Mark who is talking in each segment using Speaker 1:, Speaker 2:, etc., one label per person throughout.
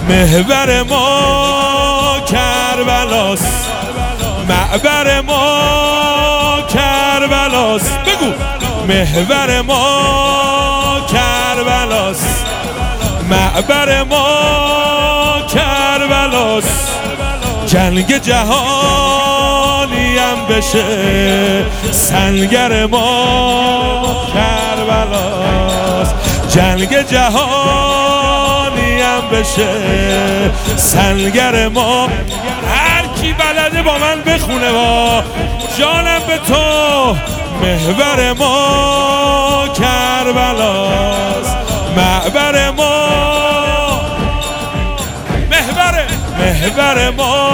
Speaker 1: محور ما کربلاست، معبر ما کربلاست. بگو محور ما کربلاست، معبر ما کربلاست. جنگ جهانی هم بشه سنگر ما کربلاست. جنگ جهانی هم بشه سنگر ما. هر کی بلده با من بخونه با جانم به تو. محور ما کربلاست، معبر ما محور ما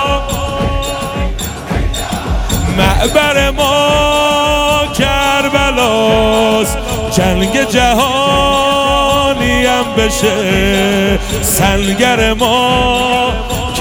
Speaker 1: معبر ما کربلاست. جنگ جهانی هم بشه سنگر ما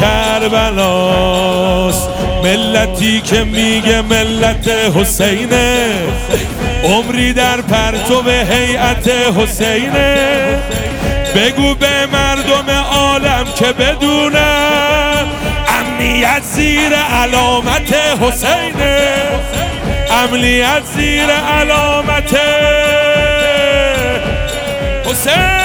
Speaker 1: کربلاست. ملتی که میگه ملت حسینه، عمری در پرتو هیئت حسینه. بگو به مردم عالم که بدونن امنیت زیر علامت حسینه، امنیت زیر علامت حسین.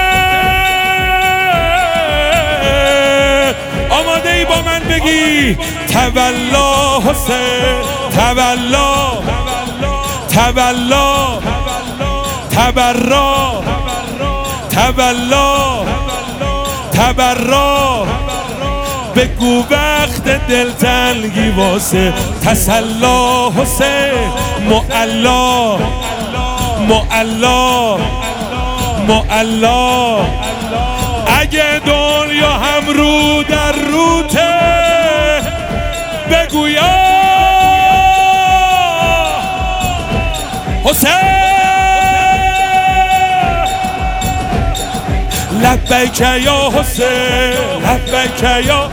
Speaker 1: آماده ای با من بگی تولا حسین، تولا تولا تبرا تولا تبرا. بگو وقت دلتنگی واسه تسلا حسین. معلا معلا معلا. اگه دنیا هم رو در روته بگو یا حسین. لبیک یا حسین، لبیک یا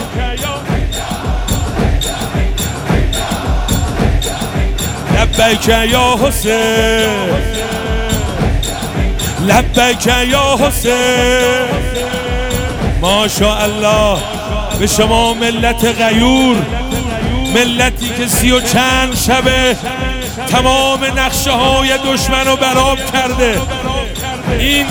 Speaker 1: لبیک یا حسین، لبیک یا حسین. ماشاءالله به شما ملت غیور، ملتی که 30 و چند شبه تمام نقشه های دشمن رو برآب کرده. این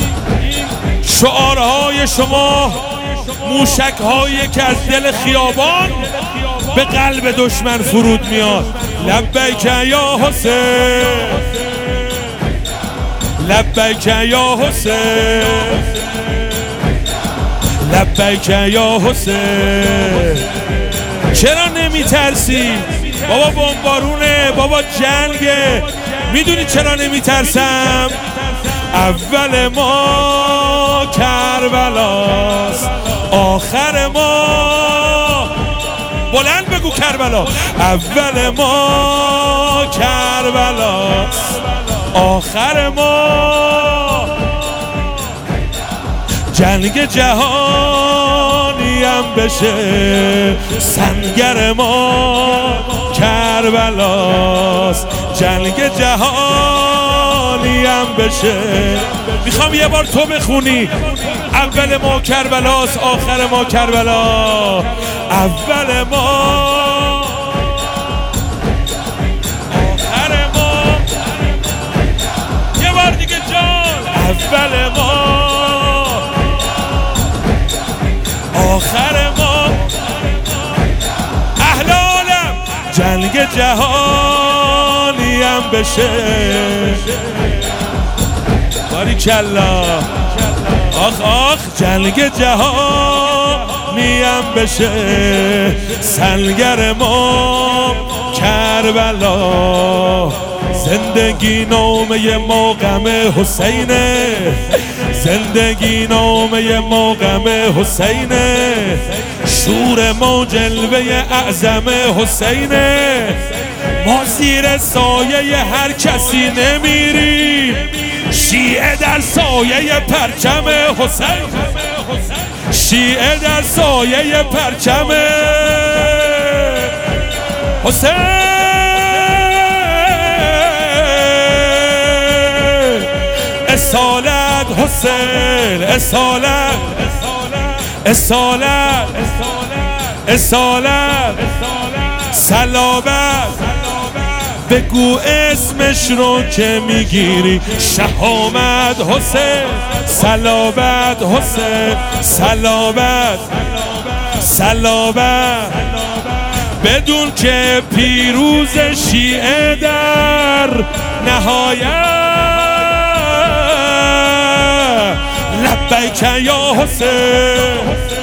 Speaker 1: شعارهای شما موشک‌هایی که از دل خیابان به قلب دشمن فرود میاد. لبیک یا حسین، لبیک یا حسین، لبیک یا حسین. چرا نمی ترسی؟ بابا بمبارونه، بابا جنگه. میدونی چرا نمی ترسم؟ اول ما کربلاست، آخر ما بلند بگو کربلا. اول ما کربلاست، آخر ما جنگ جهانی هم بشه سنگر ما کربلاست. جنگ جهانی هم بشه. میخوام یه بار تو بخونی اول ما کربلاست، آخر ما کربلا. اول ما آخر ما. یه بار دیگه جان. اول ما آخر ما. اهل عالم جنگ جهانی هم بشه. باریکلا. آخ آخ جنگ جهانی هم بشه سنگر ما کربلا. زندگی نامه ما غم حسینه، زندگی نامه ما غم حسینه. شور ما جلوه اعظم حسینه. ما زیر سایه هر کسی نمیریم، شیعه در سایه پرچم حسین، شیعه در سایه پرچم حسین. اصالت حسین، اصالت اصالت اصالت صلابت بگو اسمش رو که میگیری شهامت حسین صلابت حسین صلابت صلابت بدون که پیروز شیعه در نهایت لبیک یا حسین